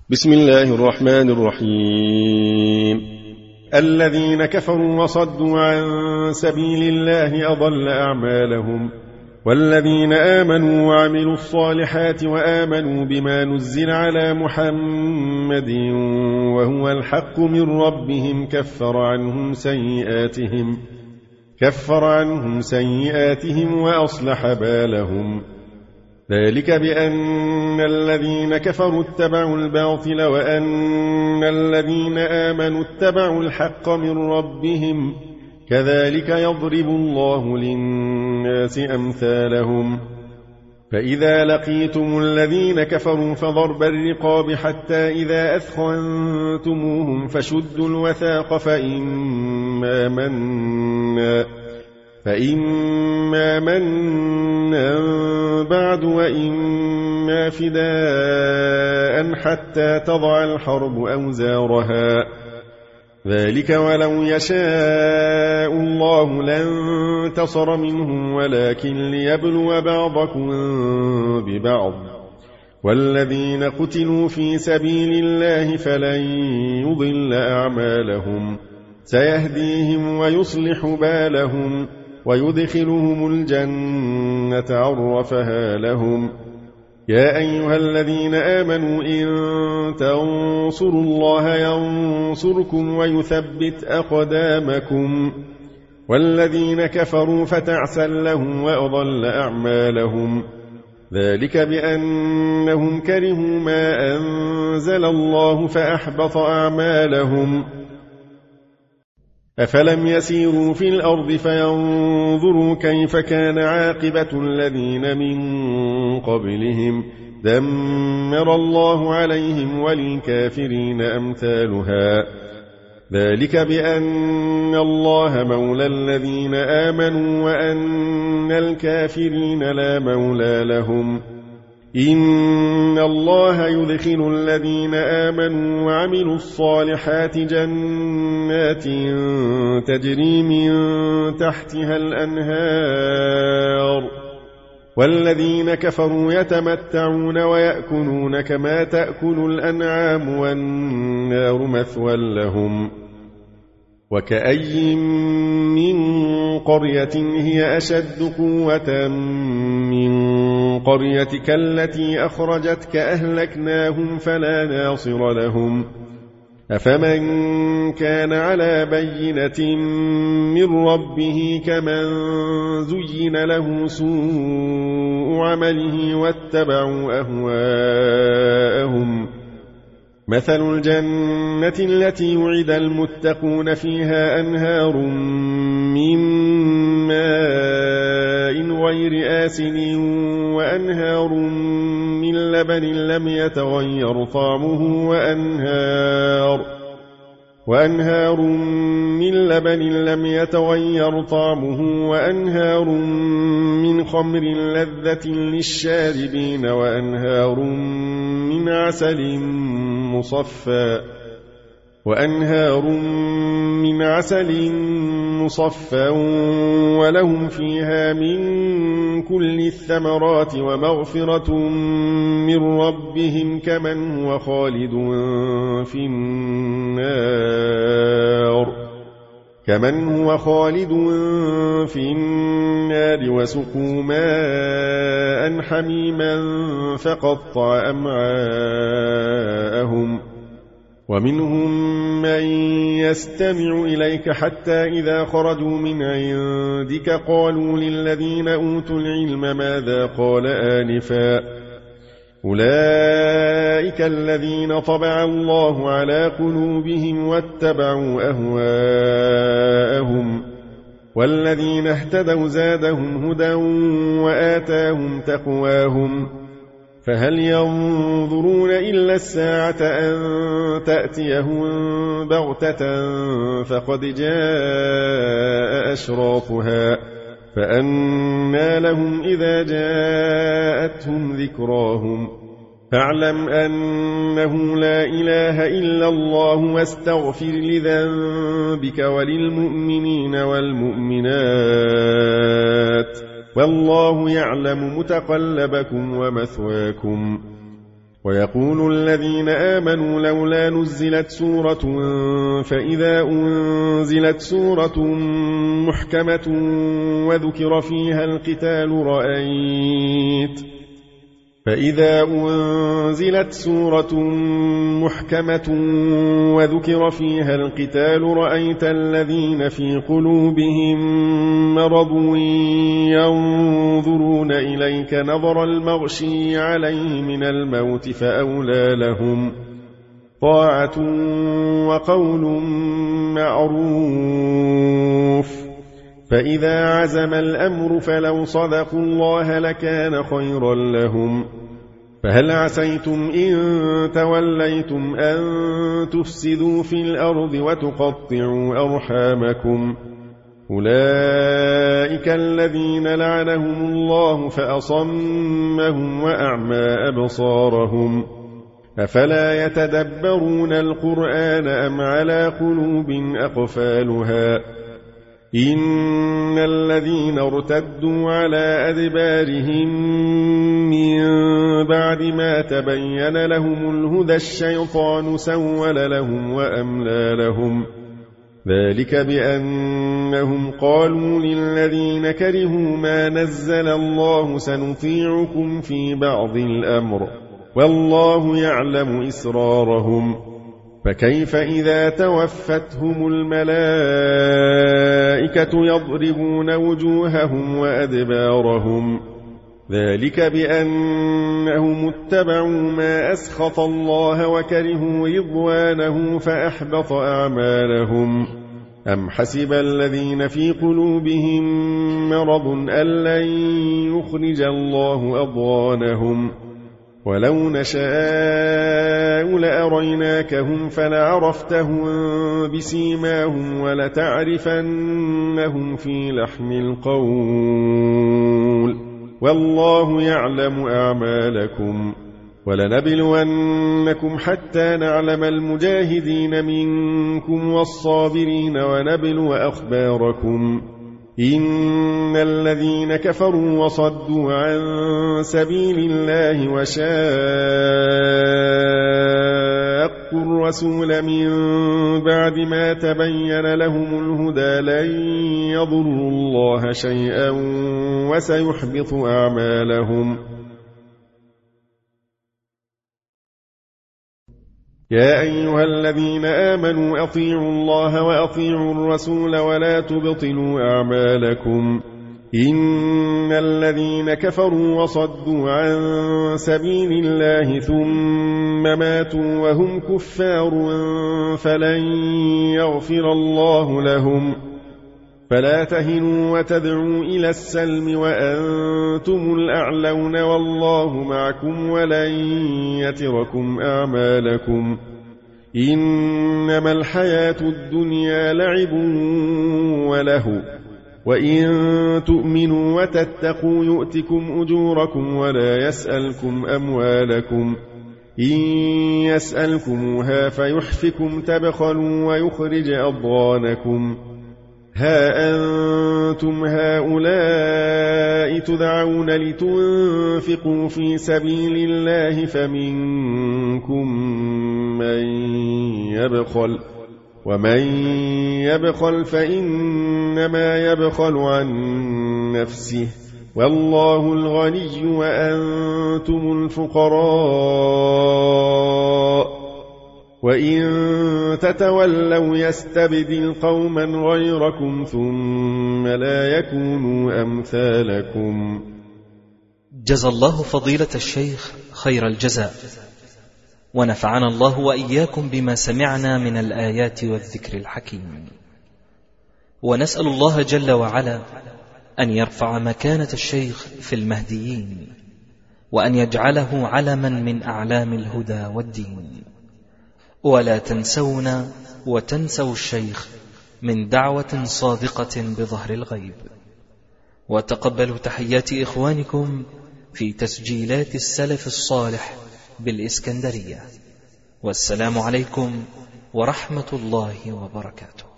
بسم الله الرحمن الرحيم. الذين كفروا وصدوا عن سبيل الله أضل أعمالهم، والذين آمنوا وعملوا الصالحات وآمنوا بما نزل على محمد وهو الحق من ربهم كفر عنهم سيئاتهم وأصلح بالهم. ذلك بأن الذين كفروا اتبعوا الباطل وأن الذين آمنوا اتبعوا الحق من ربهم، كذلك يضرب الله للناس أمثالهم. فإذا لقيتم الذين كفروا فضرب الرقاب حتى إذا أثخنتموهم فشدوا الوثاق فإما منا بعد وإما فداء حتى تضع الحرب أوزارها. ذلك ولو يشاء الله لانتصر منهم ولكن ليبلو بعضكم ببعض. والذين قتلوا في سبيل الله فلن يضل أعمالهم، سيهديهم ويصلح بالهم ويدخلهم الجنة عرفها لهم. يا أيها الذين آمنوا إن تنصروا الله ينصركم ويثبت أقدامكم. والذين كفروا فتعسا لهم وأضل أعمالهم. ذلك بأنهم كرهوا ما أنزل الله فأحبط أعمالهم. أفلم يسيروا في الأرض فينظروا كيف كان عاقبة الذين من قبلهم، دمر الله عليهم وللكافرين أمثالها. ذلك بأن الله مولى الذين آمنوا وأن الكافرين لا مولى لهم. إن الله يدخل الذين آمنوا وعملوا الصالحات جنات تجري من تحتها الأنهار، والذين كفروا يتمتعون ويأكلون كما تأكل الأنعام والنار مثوى لهم. وكأي من قرية هي أشد قوة من قريتك التي أخرجتك أهلكناهم فلا ناصر لهم. أفمن كان على بينة من ربه كمن زين له سوء عمله واتبعوا أهواءهم. مثل الجنة التي وعد المتقون فيها أنهار من ماء غير آسن وأنهار من لبن لم يتغير طعمه وأنهار من لبن لم يتغير طعمه وأنهار من خمر لذة للشاربين وأنهار من عسل مصفى ولهم فيها من كل الثمرات ومغفرة من ربهم كمن هو خالد في النار وسقوا ماء حميما فقطع أمعاءهم. ومنهم من يستمع إليك حتى إذا خرجوا من عندك قالوا للذين أوتوا العلم ماذا قال آنفا. أولئك الذين طبع الله على قلوبهم واتبعوا أهواءهم. والذين اهتدوا زادهم هدى وآتاهم تقواهم. فهل ينظرون إلا الساعة أن تأتيهم بغتة فقد جاء أشراطها، فأنى لهم إذا جاءتهم ذكراهم. فاعلم أنه لا إله إلا الله واستغفر لذنبك وللمؤمنين والمؤمنات، والله يعلم متقلبكم ومثواكم. ويقول الذين آمنوا لولا نزلت سورة فإذا أنزلت سورة محكمة وذكر فيها القتال رأيت الذين في قلوبهم مرض ينظرون إليك نظر المغشي عليه من الموت فأولى لهم طاعة وقول معروف فإذا عزم الأمر فلو صدقوا الله لكان خيرا لهم فهل عسيتم إن توليتم أن تفسدوا في الأرض وتقطعوا أرحامكم أولئك الذين لعنهم الله فأصمهم وأعمى أبصارهم أفلا يتدبرون القرآن أم على قلوب أقفالها إن الذين ارتدوا على أدبارهم من بعد ما تبين لهم الهدى الشيطان سول لهم وأملى لهم ذلك بأنهم قالوا للذين كرهوا ما نزل الله سنطيعكم في بعض الأمر والله يعلم إسرارهم فكيف إذا توفتهم الملائكة يضربون وجوههم وأدبارهم ذلك بأنهم اتبعوا ما أسخط الله وكرهوا رضوانه فأحبط أعمالهم أم حسب الذين في قلوبهم مرض أن لن يخرج الله أضغانهم ولو نشاء لأريناكهم فلعرفتهم بسيماهم ولتعرفنهم في لحن القول والله يعلم أعمالكم ولنبلونكم حتى نعلم المجاهدين منكم والصابرين ونبلو أخباركم إن الذين كفروا وصدوا عن سبيل الله وشاقوا الرسول من بعد ما تبين لهم الهدى لن يضروا الله شيئا وسيحبط أعمالهم يا أيها الذين آمنوا أطيعوا الله وأطيعوا الرسول ولا تبطلوا أعمالكم إن الذين كفروا وصدوا عن سبيل الله ثم ماتوا وهم كفار فلن يغفر الله لهم فلا تهنوا وتدعوا إلى السلم وأنتم الأعلون والله معكم ولن يتركم أعمالكم إنما الحياة الدنيا لعب وله وإن تؤمنوا وتتقوا يؤتكم أجوركم ولا يسألكم أموالكم إن يسألكموها فيحفكم تبخلوا ويخرج أضغانكم ها أنتم هؤلاء تدعون لتنفقوا في سبيل الله فمنكم من يبخل ومن يبخل فإنما يبخل عن نفسه والله الغني وأنتم الفقراء وإن تتولوا يستبدل قوما غيركم ثم لا يكونوا أمثالكم. جزى الله فضيلة الشيخ خير الجزاء، ونفعنا الله وإياكم بما سمعنا من الآيات والذكر الحكيم، ونسأل الله جل وعلا أن يرفع مكانة الشيخ في المهديين، وأن يجعله علما من أعلام الهدى والدين. ولا تنسونا وتنسوا الشيخ من دعوة صادقة بظهر الغيب. وتقبلوا تحيات إخوانكم في تسجيلات السلف الصالح بالإسكندرية. والسلام عليكم ورحمة الله وبركاته.